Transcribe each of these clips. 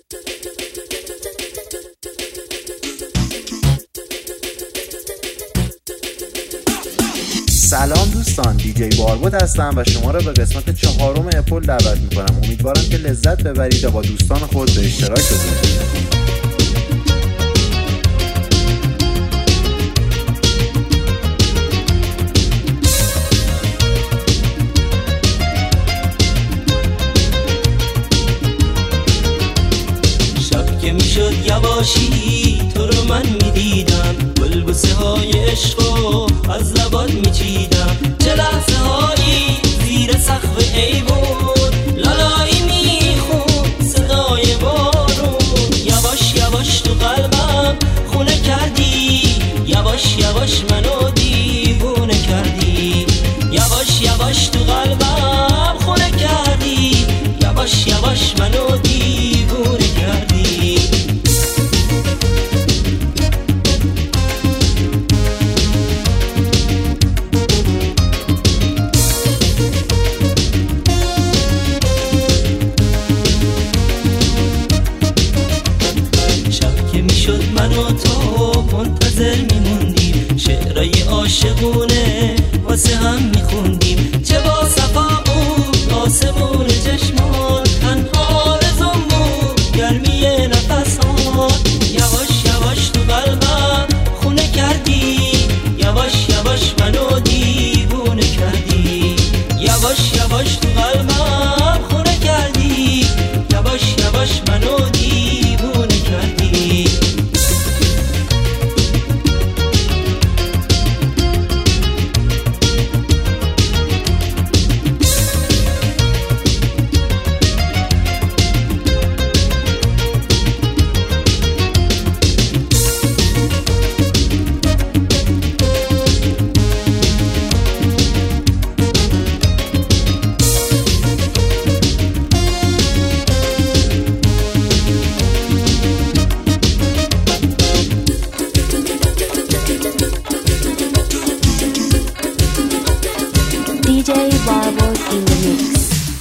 سلام دوستان، دیجی باربود هستم و شما را به قسمت 4 اپل دعوت میکنم. امیدوارم که لذت ببرید و با دوستان خود به اشتراک بگذارید. شب که میشد یواشی تو رو من میدیدم، بلبوسه های عشقو از لبات میچیدم، چه لحظه هایی زیر سقف ایوون لالایی میخون صدای بارون، یواش یواش تو قلبم خونه کردی، یواش یواش منو دیوونه کردی، یواش یواش تو قلبم خونه کردی، یواش یواش منو دیوونه کردی. من و تو منتظر میموندیم، شعرهای عاشقونه واسه هم میخوندیم، چه با صفا بود آسمون چشمان، تنها آرزومون گرمی نفسان، یواش یواش تو قلبم خونه کردی، یواش یواش منو دیوونه کردی، یواش یواش تو قلبم خونه کردی، یواش یواش منو دیوونه کردی. DJ Barbod in the mix.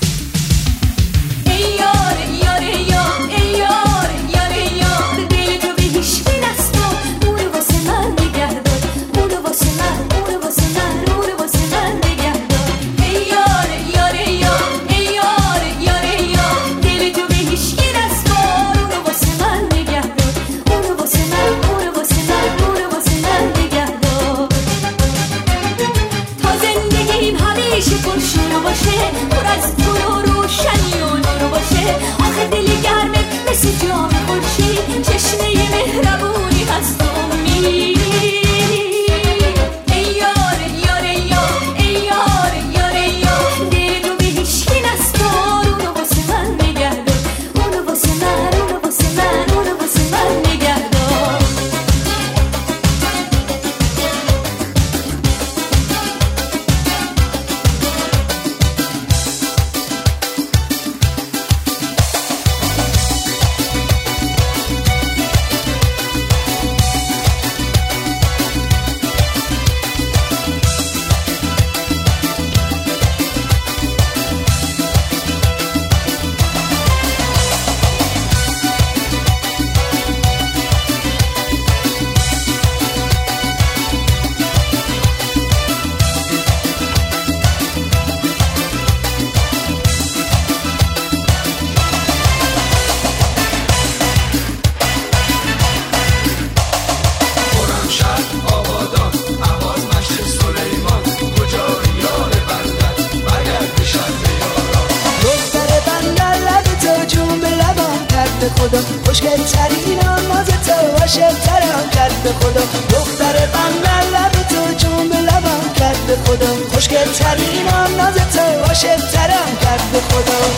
خدا خوشگل ترین ناز تو عاشق ترم کرد به خدا، دختر بندر لب تو جون به لبم کرد به خدا، خوشگل ترین ناز تو عاشق ترم کرد به خدا.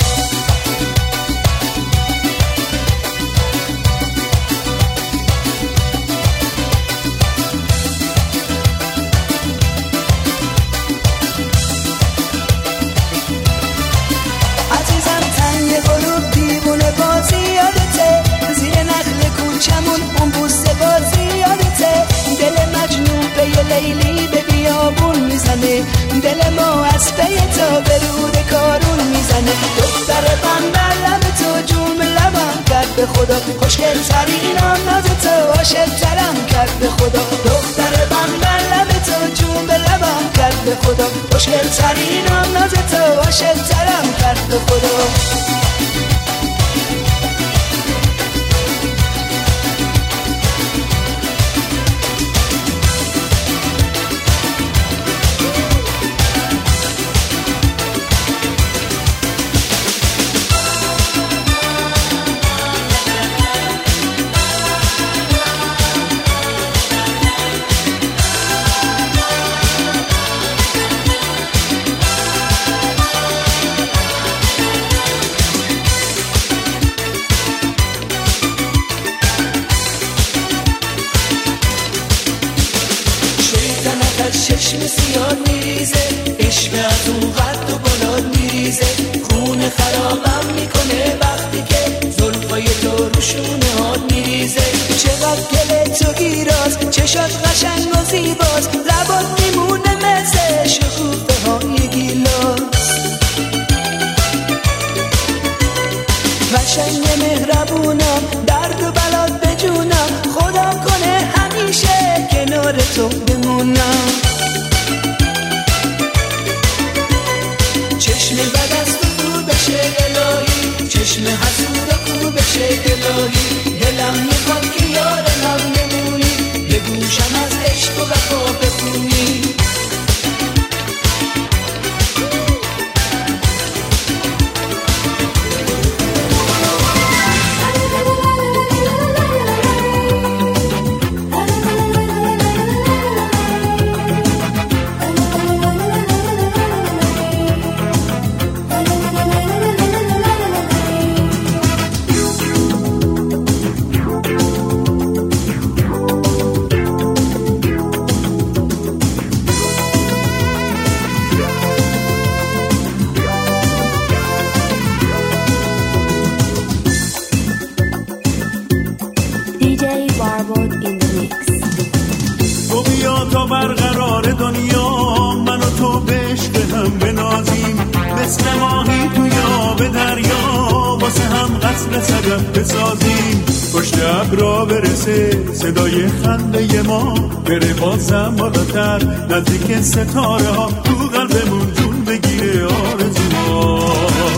لیلی به بیابون میزنه، دل ما از پی تو به رود کارون میزنه، دختر به خدا خوشگل ترینم ناز تو عاشق‌ترم کرد به خدا دختر بندر لب تو جون به لبم کرد به خدا خوشگل ترینم ناز تو عاشق‌ترم کرد به خدا چشم سیاد میریزه عشق از اون قد و بالا میریزه خون خرابم میکنه وقتی که زلفای تو رو شونه هات میریزه چقدر گل تو گیراز چشات قشنگ و زیباز لبات میمونه مثل شکوفه های گیلاس قشنگ مهربونم درد و بلات به جونم خدا کنه همیشه کنار تو بمونم چشم بد از تو بشه الهی چشم حسود کو بشه الهی دلم میخواد که یارم نمونی به گوشم از عشق و وفا بخونی بسازیم پشت ابرا برسه صدای خنده ما بره بازم بالاتر نزدیک ستاره ها تو قلبمون جون بگیره آرزو ما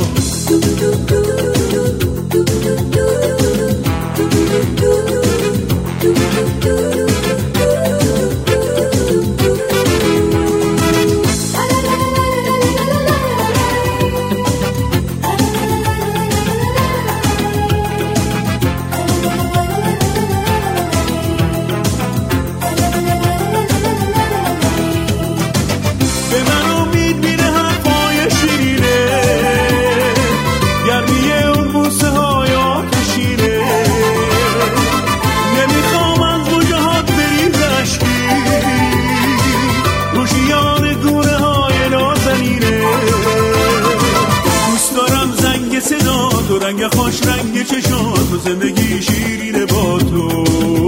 رنگ خوش رنگ چشات و زندگی شیرینه با تو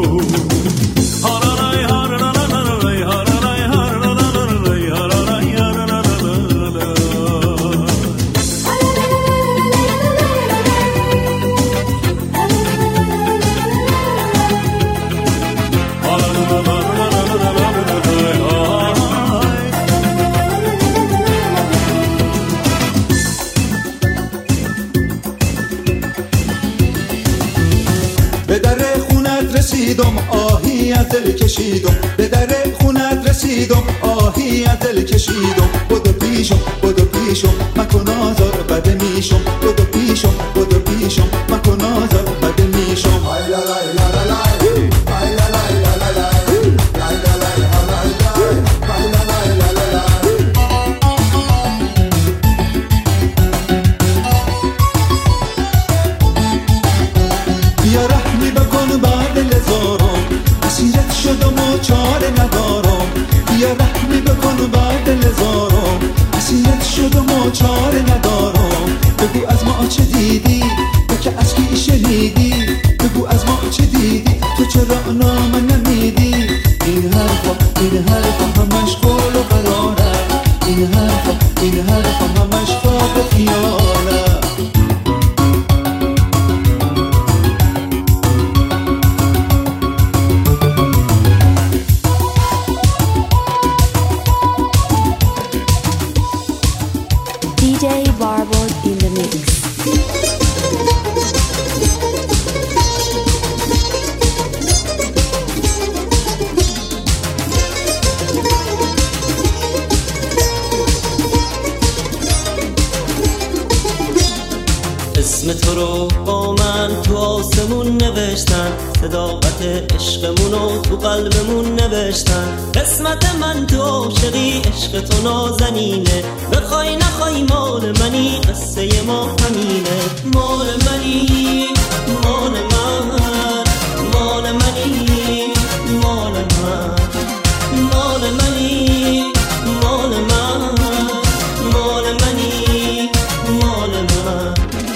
آهی از دل کشیدم به در خونت رسیدم آهی از دل کشیدم بدو پیشم مکن آزار بده میشم بدو پیشم مکن آزار بده میشم بیا رحمی بکن بعد لزارم اسیرت شدم و چاره ندارم بیا رحمی بکن بعد لزارم اسیرت شدم و چاره ندارم بگو از ما چه دیدی تو که از کی شنیدی بگو از ما چه دیدی تو چرا نام نمیدی این حرفا همش قول و قراره این حرفا همش خواب و خیاله واسمون نوشتن، صداقت عشقمونو تو قلبمون نوشتن. قسمت من تو عاشقی، عشق تو نازنینه، بخوای نخوای مال منی، قصه ما همینه. مال منی، مال من، مال منی، مال من، مال منی، مال من، مال منی، مال من.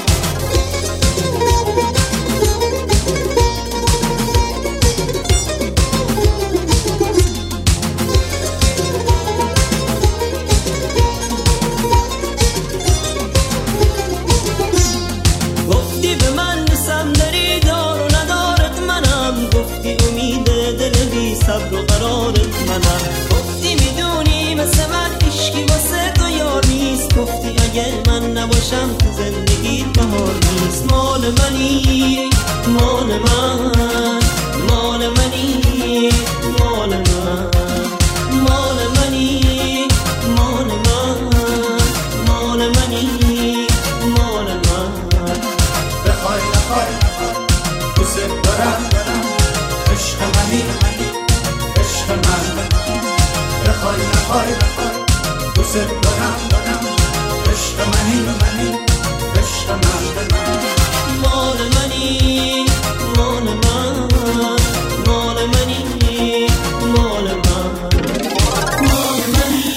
گفتی به من دوستم داری، دار و ندارت منم، گفتی امید دل بی صبر و قرارت منم، گفتی میدونی مثل من عشقی واسه تو یار نیست، گفتی اگه من نباشم تو زندگیت بهار نیست. مال منی، مال من، مال منی، مال من، مال منی، مال من، مال منی، مال من. بخوای نخوای دوست دارم، عشق منی، عشق من. بخوای نخوای دوست دارم، عشق منی، عشق من. مال منی، مال من، مال منی، مال من، مال منی.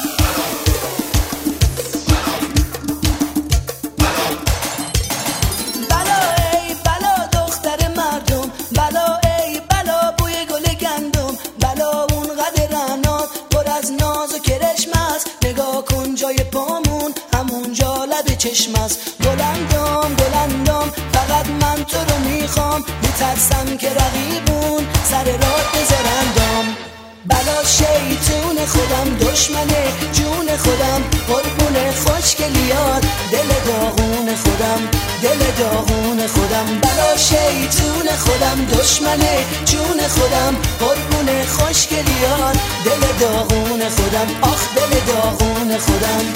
بلا ای بلا دختر مردم، بلا ای بلا بوی گل گندم، بلا اون قد رعنات پر از ناز و کرشم است، نگاه کن جای پامون همونجا لب چشم است. بلندم بلندم فقط من تو رو میخوام، میترسم که رقیبون سر راه بذارندم. بلا شیطون خودم، دشمن جون خودم، قربون خوشگلیات دل داغون خودم، دل داغون خودم. بلا شیطون خودم، دشمن جون خودم، قربون خوشگلیات دل داغون خودم، آخ دل داغون خودم.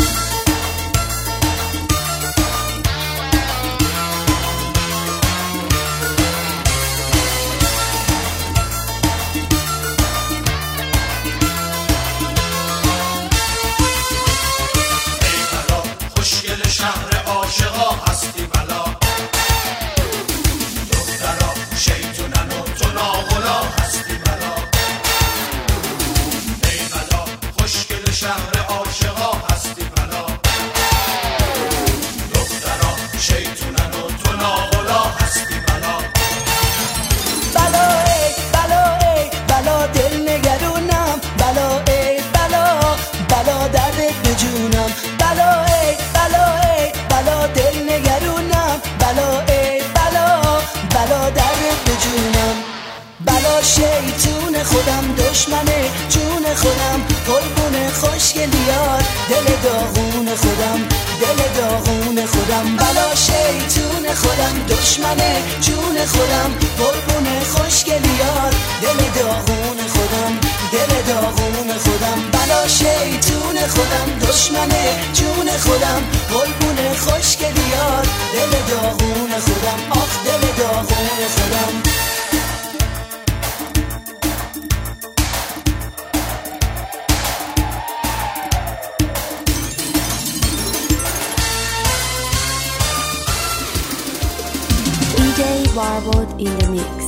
شهر عاشقا هستی بلا، دخترا شیطونن و تو ناغلا هستی بلا. ای بلا خوشگل شهر عاشقا هستی بلا، دخترا شیطونن و تو ناغلا هستی بلا. بلا ای بلا ای بلا دل نگرونم، بلا ای بلا بلا درد به جونم، بلا ای بلا ای بلا دل نگرونم، بلا ای بلا بلا درد به جونم. بلا شیطون خودم، دشمن جون خودم، قربون خوشگلیات دل داغون خودم، دل داغون خودم. بلا شیطون خودم، دشمن جون خودم، قربون خوشگلیات دل داغون خودم، دل داغون خودم. بلا شیطون خودم، دشمن جون خودم، قربون خوشگلیات دل داغون خودم، آخ دل داغون خودم. DJ Barwood in the mix.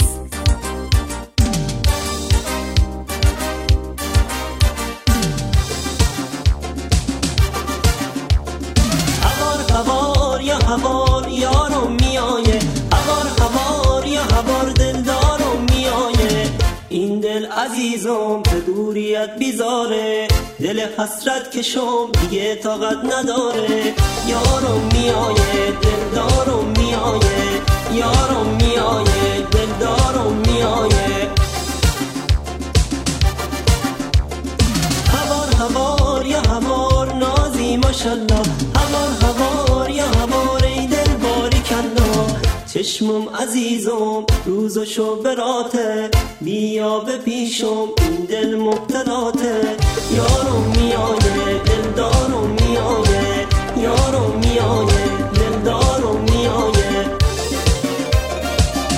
هوار یا هوار یارو میایه، هوار یا هوار دلدارو میایه. این دل عزیزم به دوریت بیزاره، دل حسرت کشم دیگه طاقت نداره. یارو میایه دلدارو میایه، یارو میایه دلدارو میایه. هوار یا هوار نازی ماشالله، هوار یا هوار ای دل باری کلا. چشمم عزیزم روزشو براته، بیا به پیشم این دل مبتلاته. یارو میایه دلدارو میایه، یارو میایه دلدارو میایه.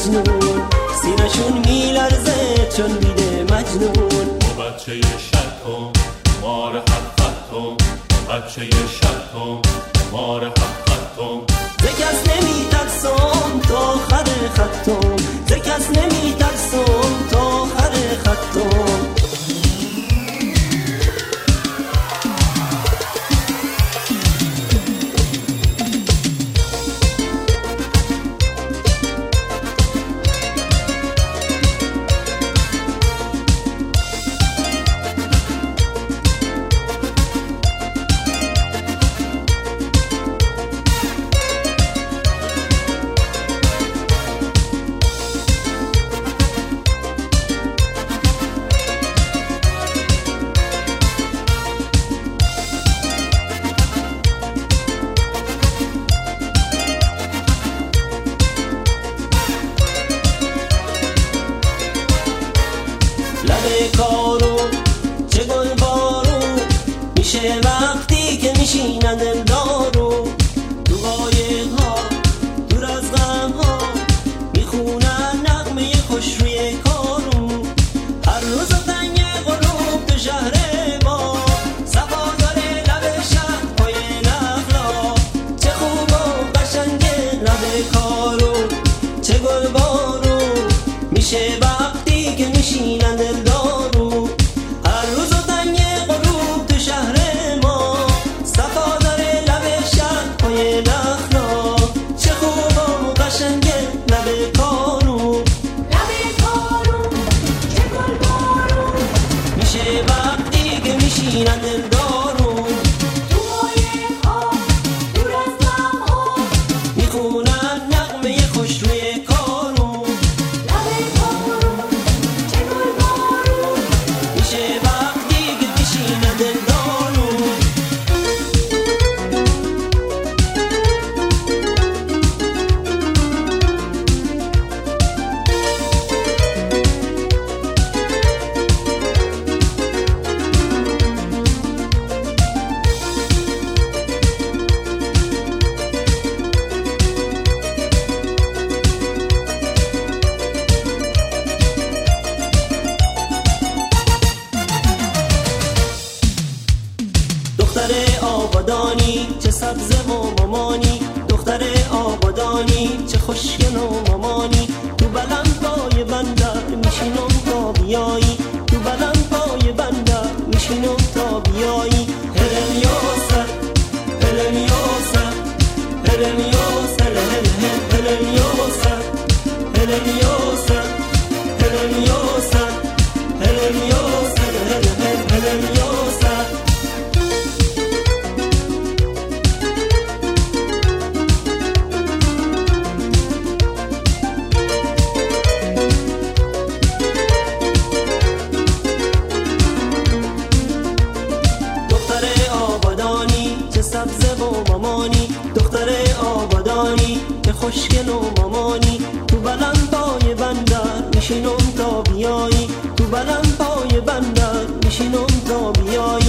مجنون، سینشون میلرزه چون میده مجنون. او بچه شتم مار حقتم، بچه شتم مار حقتم. ز کس نمیترسم تا آخر خطم، ز کس نمیترسم تا آخر خطم. وقتی که میشینن دلدارو تو قایق‌ها دور از غم‌ها میخونن نغمه خوش روی کارو. هر روز تنگ غروب تو شهر ما صفا داره لب شهر پای نخلا. چه خوب و قشنگه لب کارو، چه گلبارو میشه وقتی که میشینن دلدارو. هر روز تنگ غروب تو شهر صفا داره لب شهر پای نخلا. چه خوب و قشنگه لب کارو، لب کارو چه گلبارو میشه وقتی که میشینن دلدارو. تو قایق‌ها دور از غم‌ها میخونن نغمه خوش روی کارو. لب کارو چه گلبارو میشه وقتی که میشینن دلدارو. دختر آبادانی چه سبزه و مامانی، دختر آبادانی چه خوشگل و مامانی. تو بلند پای بندر میشینم تا بیایی، تو بلند پای بندر میشینم تا بیایی. هلم یاسر هلم یاسر هلم یاسر هلم یاسر هلم یاسر هلم یاسر هلم یاسر هلم یاسر. سبزه و مامانی، دختر آبادانی که خوشگل و مامانی. تو بلند پای بندر میشینم تا بیایی، تو بلند پای بندر میشینم تا بیایی.